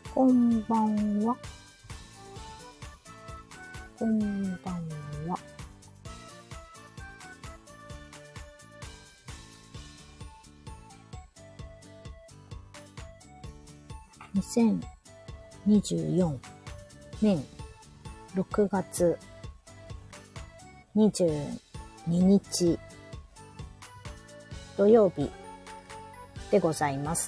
こんばんは。こんばんは。2024年6月22日土曜日でございます。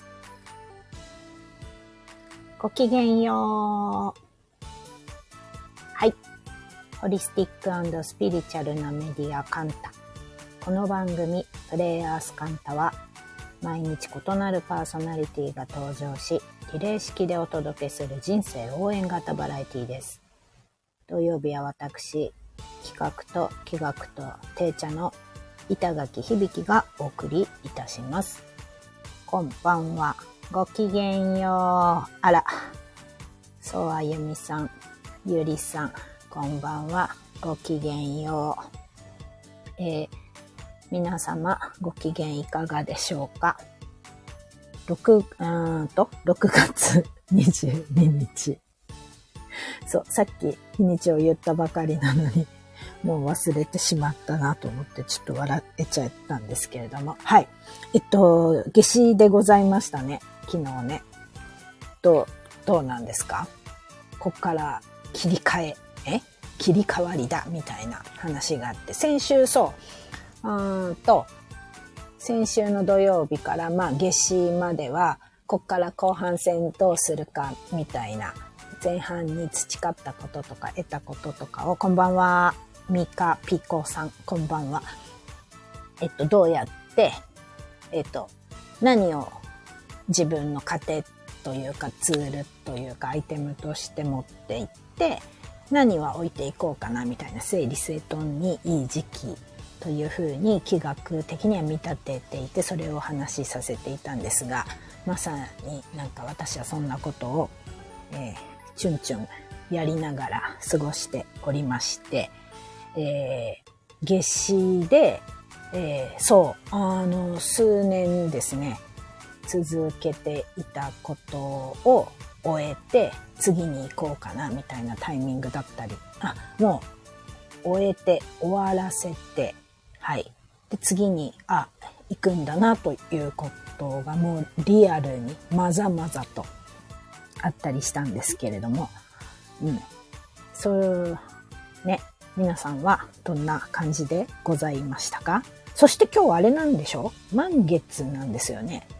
ごきげんよう。はい。ホリスティック&スピリチュアルなメディアカンタ。この番組プレイヤースカンタは毎日異なるパーソナリティが登場し、リレー式でお届けする人生応援型バラエティです。土曜日は私、企画と企画と定茶の板垣響がお送りいたします。こんばんは。ごきげんよう。あら、そうあゆみさん、ゆりさん、こんばんは。ごきげんよう。皆様ご機嫌いかがでしょうか。6月22日。そう、さっき日にちを言ったばかりなのに、もう忘れてしまったなと思ってちょっと笑えちゃったんですけれども。はい。夏至でございましたね。昨日ね。どうなんですか？こっから切り替わりだみたいな話があって、先週先週の土曜日から夏至までは、こっから後半戦どうするかみたいな、前半に培ったこととか得たこととかを、こんばんは、ミカピコさん、こんばんは。どうやって、何を自分の糧というかツールというかアイテムとして持っていって、何は置いていこうかなみたいな整理整頓にいい時期というふうに気学的には見立てていて、それをお話しさせていたんですが、まさになんか私はそんなことを、チュンチュンやりながら過ごしておりまして、夏至で、数年ですね、続けていたことを終えて次に行こうかなみたいなタイミングだったり、もう終わらせて、はい。で、次に、行くんだなということがもうリアルにまざまざとあったりしたんですけれども、そうね、皆さんはどんな感じでございましたか？そして今日はあれなんでしょ？満月なんですよね。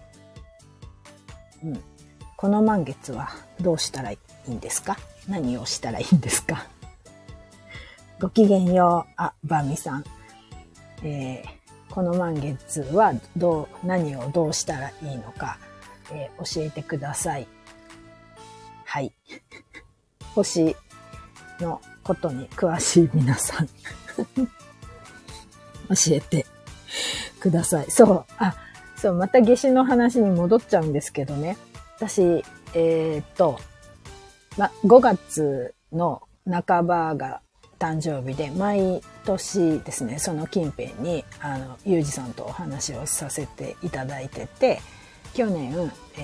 この満月はどうしたらいいんですか？何をしたらいいんですか？ごきげんよう。バミさん。この満月は何をどうしたらいいのか、教えてください。はい。星のことに詳しい皆さん。教えてください。そう、また夏至の話に戻っちゃうんですけどね。私、5月の半ばが誕生日で、毎年ですね、その近辺に、ゆうじさんとお話をさせていただいてて、去年、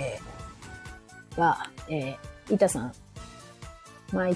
板さん、毎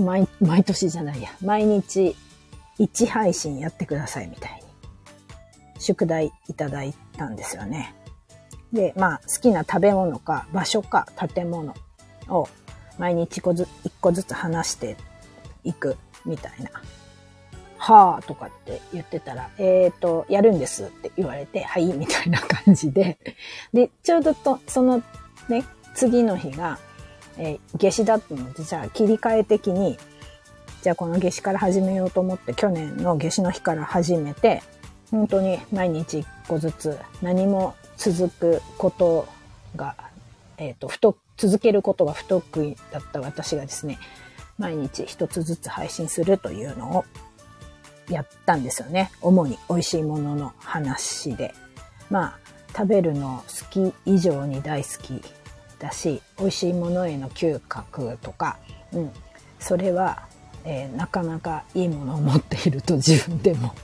日1配信やってくださいみたいに、宿題いただいたんですよね。で、好きな食べ物か場所か建物を毎日1個ずつ話していくみたいな。はぁとかって言ってたら、やるんですって言われて、はい、みたいな感じで。で、ちょうどそのね、次の日が、夏至だったので、じゃあ切り替え的に、じゃあこの夏至から始めようと思って、去年の夏至の日から始めて、本当に毎日1個ずつ何も続くことが、続けることが不得意だった私がですね、毎日一つずつ配信するというのをやったんですよね。主に美味しいものの話で。食べるの好き以上に大好きだし、美味しいものへの嗅覚とか、それは、なかなかいいものを持っていると自分でも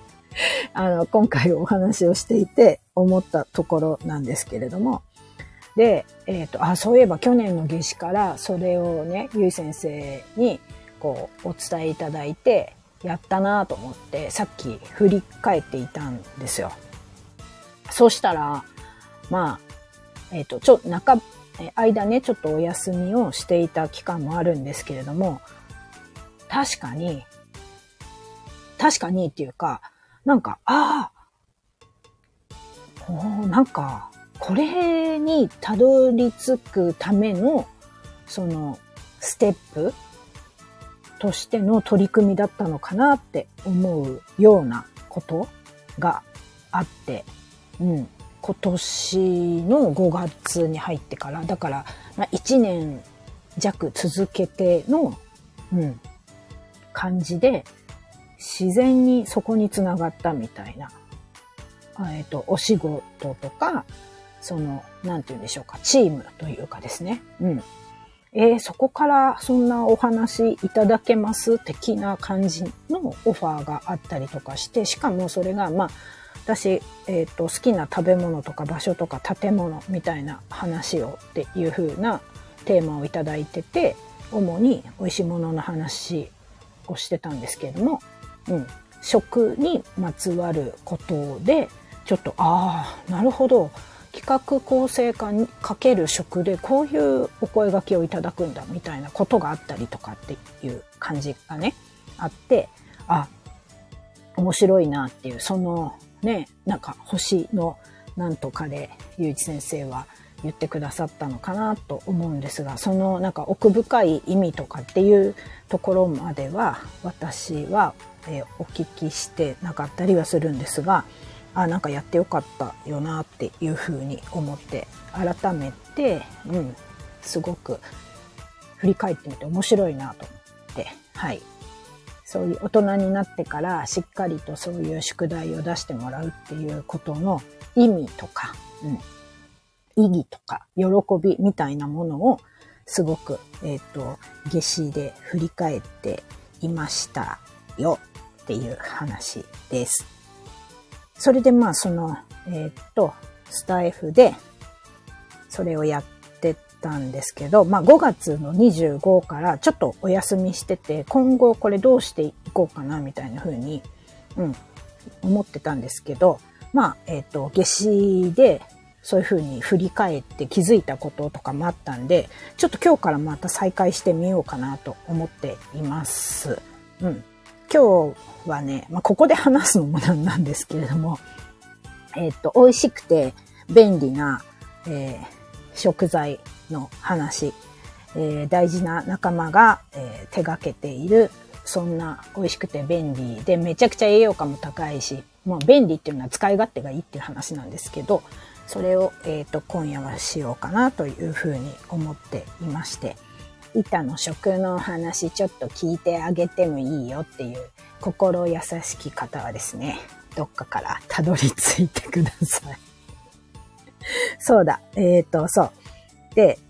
今回お話をしていて思ったところなんですけれども、 で、そういえば去年の夏至からそれをね、ゆい先生にこうお伝えいただいて、やったなと思って、さっき振り返っていたんですよ。そうしたら、まあ、間ね、ちょっとお休みをしていた期間もあるんですけれども、確かにっていうか、なんか、なんか、これにたどり着くための、その、ステップとしての取り組みだったのかなって思うようなことがあって、今年の5月に入ってから、だから、1年弱続けての、感じで、自然にそこにつながったみたいな、お仕事とか、なんて言うんでしょうか、チームというかですね。そこからそんなお話いただけます的な感じのオファーがあったりとかして、しかもそれが、私、好きな食べ物とか場所とか建物みたいな話をっていう風なテーマをいただいてて、主に美味しいものの話をしてたんですけれども、食にまつわることで、ちょっと、なるほど。企画構成化にかける食でこういうお声掛けをいただくんだみたいなことがあったりとかっていう感じがね、あって、面白いなっていう、そのね、なんか星のなんとかでゆういち先生は言ってくださったのかなと思うんですが、そのなんか奥深い意味とかっていうところまでは私は、お聞きしてなかったりはするんですが、なんかやってよかったよなっていうふうに思って、改めて、すごく振り返ってみて面白いなと思って、はい。そういう大人になってからしっかりとそういう宿題を出してもらうっていうことの意味とか、意義とか喜びみたいなものをすごく、夏至で振り返っていましたよっていう話です。それでスタイフでそれをやってたんですけど、5月の25からちょっとお休みしてて、今後これどうしていこうかなみたいな風に、思ってたんですけど、夏至でそういう風に振り返って気づいたこととかもあったんで、ちょっと今日からまた再開してみようかなと思っています。今日はね、ここで話すのもなんですけれども、美味しくて便利な、食材の話、大事な仲間が、手掛けている、そんな美味しくて便利でめちゃくちゃ栄養価も高いし、便利っていうのは使い勝手がいいっていう話なんですけど、それを、今夜はしようかなというふうに思っていまして、板の食の話ちょっと聞いてあげてもいいよっていう心優しき方はですね、どっかからたどり着いてください。そうだ、そう。で、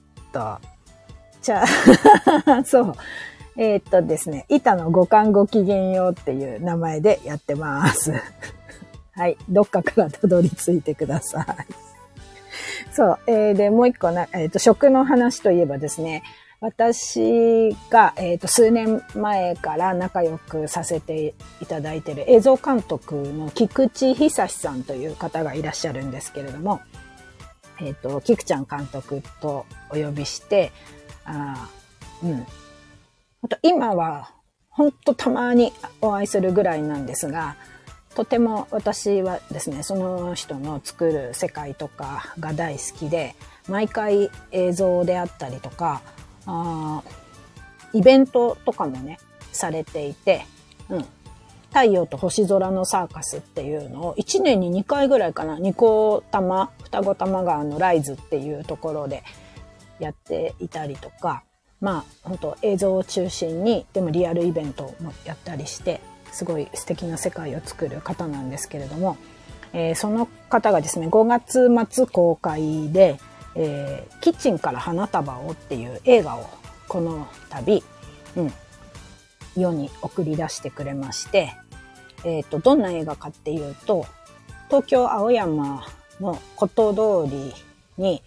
そう。ですね、板の五感ごきげんようっていう名前でやってます。はい。どっかからたどり着いてください。そう。で、もう一個食の話といえばですね、私が、数年前から仲良くさせていただいている映像監督の菊池久さんという方がいらっしゃるんですけれども、菊ちゃん監督とお呼びして、あと今はほんとたまにお会いするぐらいなんですが、とても私はですね、その人の作る世界とかが大好きで、毎回映像であったりとか、イベントとかもね、されていて、太陽と星空のサーカスっていうのを1年に2回ぐらいかな、双子玉川のライズっていうところでやっていたりとか、本当映像を中心に、でもリアルイベントもやったりして、すごい素敵な世界を作る方なんですけれども、その方がですね、5月末公開で、キッチンから花束をっていう映画をこの度、世に送り出してくれまして、どんな映画かっていうと、東京青山の骨董通りに、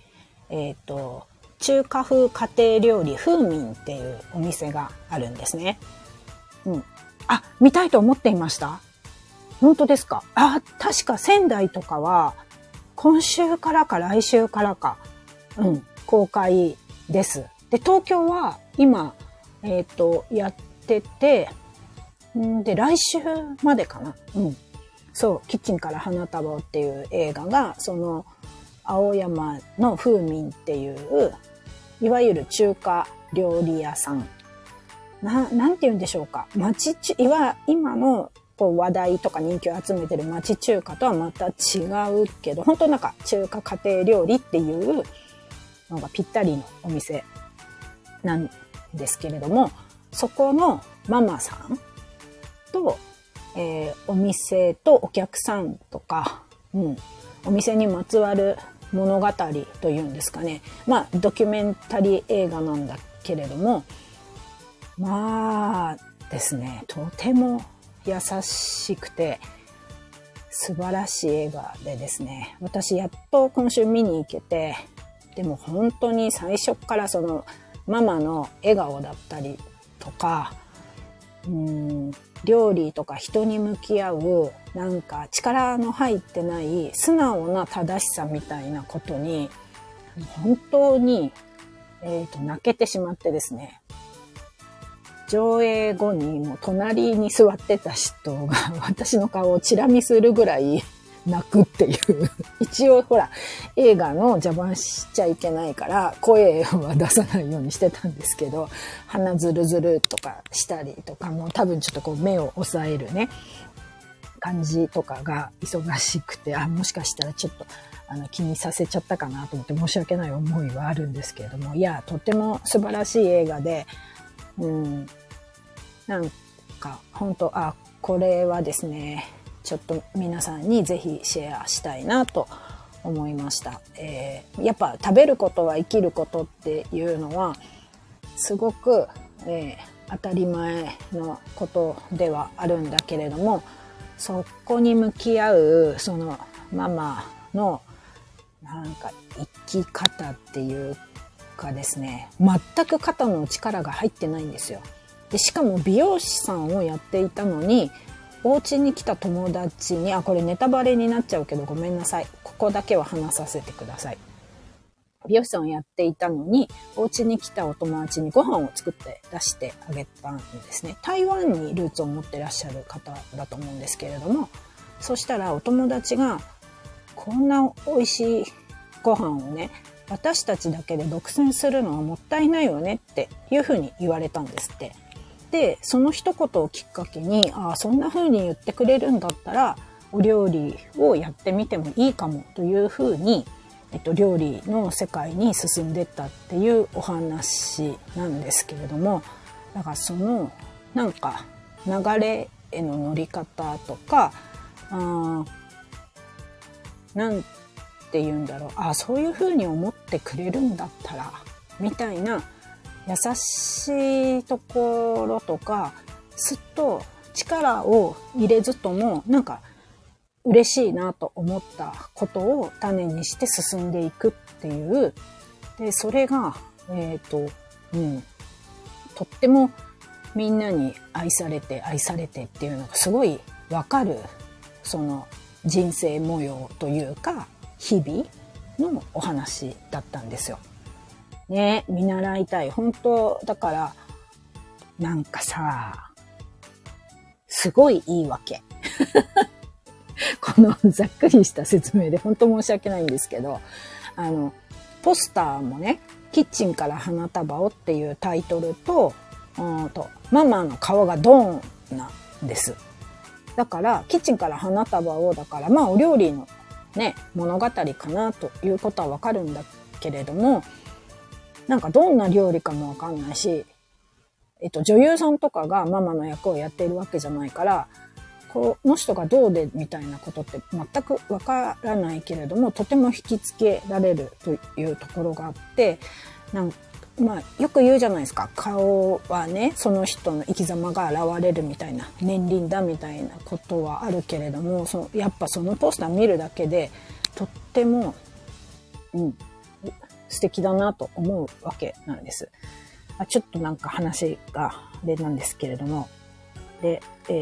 中華風家庭料理風民っていうお店があるんですね。うん。あ、見たいと思っていました？本当ですか？あ、確か仙台とかは今週からか来週からか、公開です。で、東京は今、やってて、で、来週までかな。そう、キッチンから花束をっていう映画が、その、青山の風民っていう、いわゆる中華料理屋さん。なんて言うんでしょうか。今のこう話題とか人気を集めてる町中華とはまた違うけど、本当なんか中華家庭料理っていうのがぴったりのお店なんですけれども、そこのママさんと、お店とお客さんとか、お店にまつわる物語というんですかね。まあ、ドキュメンタリー映画なんだけれども、まあですね、とても優しくて素晴らしい映画でですね、私やっと今週見に行けて、でも本当に最初からそのママの笑顔だったりとか、料理とか人に向き合うなんか力の入ってない素直な正しさみたいなことに本当に、泣けてしまってですね、上映後にもう隣に座ってた人が私の顔をチラ見するぐらい泣くっていう一応ほら映画の邪魔しちゃいけないから声は出さないようにしてたんですけど、鼻ずるずるとかしたりとかも多分ちょっとこう目を押さえるね感じとかが忙しくて、もしかしたらちょっと気にさせちゃったかなと思って申し訳ない思いはあるんですけれども、いやとても素晴らしい映画で、なんか本当これはですねちょっと皆さんにぜひシェアしたいなと思いました。やっぱ食べることは生きることっていうのはすごく、当たり前のことではあるんだけれども、そこに向き合うそのママのなんか生き方っていうかですね、全く肩の力が入ってないんですよ。でしかも美容師さんをやっていたのに、お家に来た友達に、これネタバレになっちゃうけどごめんなさい。ここだけは話させてください。美容師さんをやっていたのに、お家に来たお友達にご飯を作って出してあげたんですね。台湾にルーツを持ってらっしゃる方だと思うんですけれども、そしたらお友達が、こんな美味しいご飯をね、私たちだけで独占するのはもったいないよねっていうふうに言われたんですって。で、その一言をきっかけに、そんな風に言ってくれるんだったら、お料理をやってみてもいいかもという風に、料理の世界に進んでったっていうお話なんですけれども、だからその、なんか、流れへの乗り方とか、なんて言うんだろう、そういう風に思ってくれるんだったら、みたいな、優しいところとか、すっと力を入れずともなんか嬉しいなと思ったことを種にして進んでいくっていう。で、それが、とってもみんなに愛されてっていうのがすごいわかる、その人生模様というか、日々のお話だったんですよ。ね、見習いたい。本当だから、なんかさ、すごいいいわけ。このざっくりした説明で本当申し訳ないんですけど、ポスターもね、キッチンから花束をっていうタイトルと、ママの顔がドーンなんです。だから、キッチンから花束をだから、お料理のね、物語かなということはわかるんだけれども、なんかどんな料理かもわかんないし、女優さんとかがママの役をやっているわけじゃないから、この人がどうでみたいなことって全くわからないけれども、とても引きつけられるというところがあって、よく言うじゃないですか。顔はね、その人の生き様が現れるみたいな、年輪だみたいなことはあるけれども、やっぱそのポスター見るだけで、とっても、 素敵だなと思うわけなんです。ちょっとなんか話があれなんですけれども。で、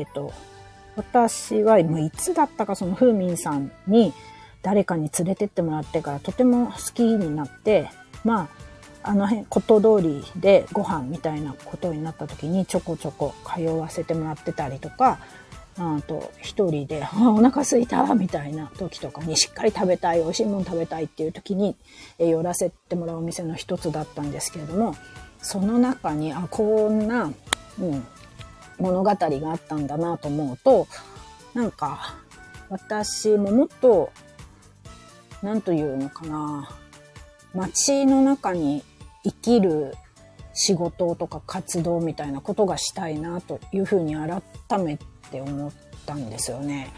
私はもういつだったかそのふーみんさんに誰かに連れてってもらってからとても好きになって、まあ、あの辺、こと通りでご飯みたいなことになった時にちょこちょこ通わせてもらってたりとか、一人で、お腹空いたみたいな時とかにしっかり食べたい、美味しいもの食べたいっていう時に寄らせてもらうお店の一つだったんですけれども、その中に、こんな、物語があったんだなと思うと、なんか、私ももっと、なんというのかな、街の中に生きる仕事とか活動みたいなことがしたいなというふうに改めて思ったんですよね。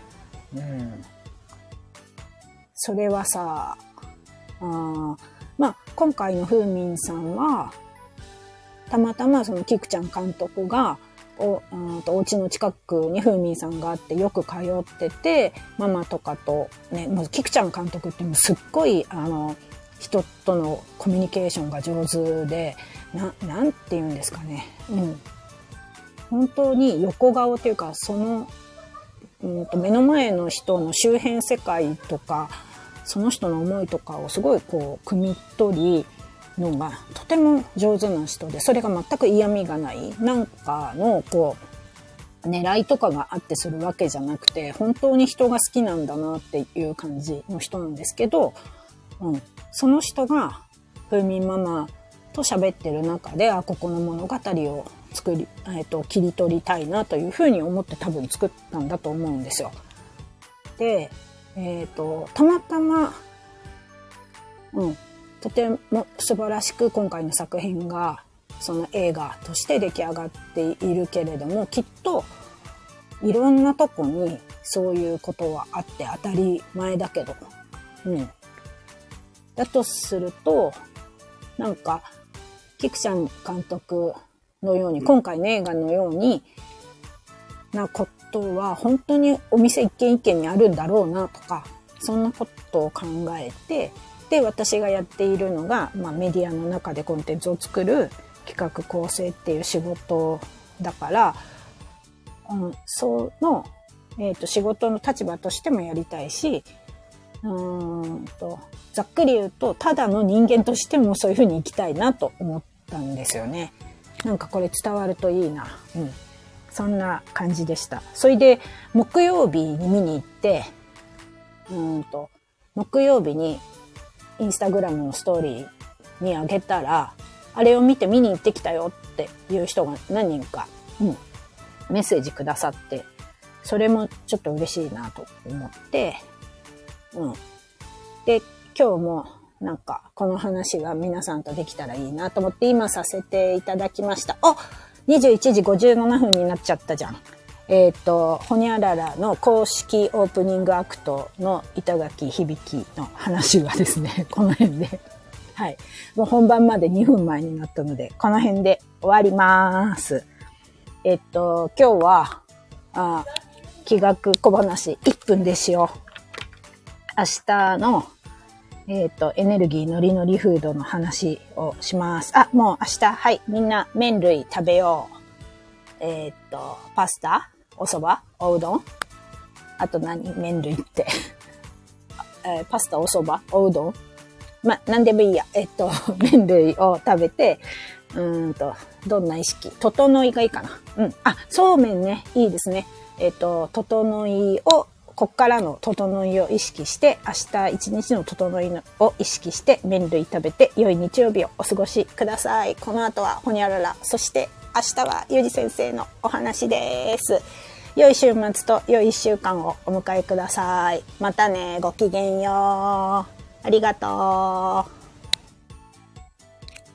それはさ、まあ、今回のふーみんさんは、たまたまそのキクちゃん監督が、お家の近くにふーみんさんがあってよく通ってて、ママとかとね、もうキクちゃん監督ってもうすっごい人とのコミュニケーションが上手で、なんて言うんですかね。本当に横顔というか、その、目の前の人の周辺世界とか、その人の思いとかをすごいこう、汲み取り、のがとても上手な人で、それが全く嫌味がない、なんかのこう狙いとかがあってするわけじゃなくて、本当に人が好きなんだなっていう感じの人なんですけど、その人がふーみんママと喋ってる中で、ここの物語を切り取りたいなというふうに思って多分作ったんだと思うんですよ。で、たまたまとても素晴らしく今回の作品がその映画として出来上がっているけれども、きっといろんなとこにそういうことはあって当たり前だけど、だとすると、なんかキクちゃん監督のように、今回の映画のようになことは本当にお店一軒一軒にあるんだろうなとか、そんなことを考えて、で、私がやっているのが、メディアの中でコンテンツを作る企画構成っていう仕事だから、その、仕事の立場としてもやりたいし、ざっくり言うと、ただの人間としてもそういうふうに生きたいなと思ったんですよね。なんかこれ伝わるといいな。そんな感じでした。それで、木曜日に見に行って、木曜日に、インスタグラムのストーリーにあげたら、あれを見て見に行ってきたよっていう人が何人か、メッセージくださって、それもちょっと嬉しいなと思って、で、今日もなんかこの話が皆さんとできたらいいなと思って今させていただきました。21時57分になっちゃったじゃん。ほにゃららの公式オープニングアクトの板垣響の話はですね、この辺で、もう本番まで2分前になったので、この辺で終わります。今日は、気学小話1分でしよう。明日の、エネルギーノリノリフードの話をします。もう明日、みんな麺類食べよう。パスタお蕎麦おうどんあと麺類って。パスタお蕎麦おうどんなんでもいいや。麺類を食べて、どんな意識整いがいいかな。そうめんね。いいですね。整いを、こっからの整いを意識して、明日一日の整いを意識して、麺類食べて、良い日曜日をお過ごしください。この後はほにゃらら。そして、明日はゆうじ先生のお話です。良い週末と良い1週間をお迎えください。またね、ごきげんよう。ありがとう。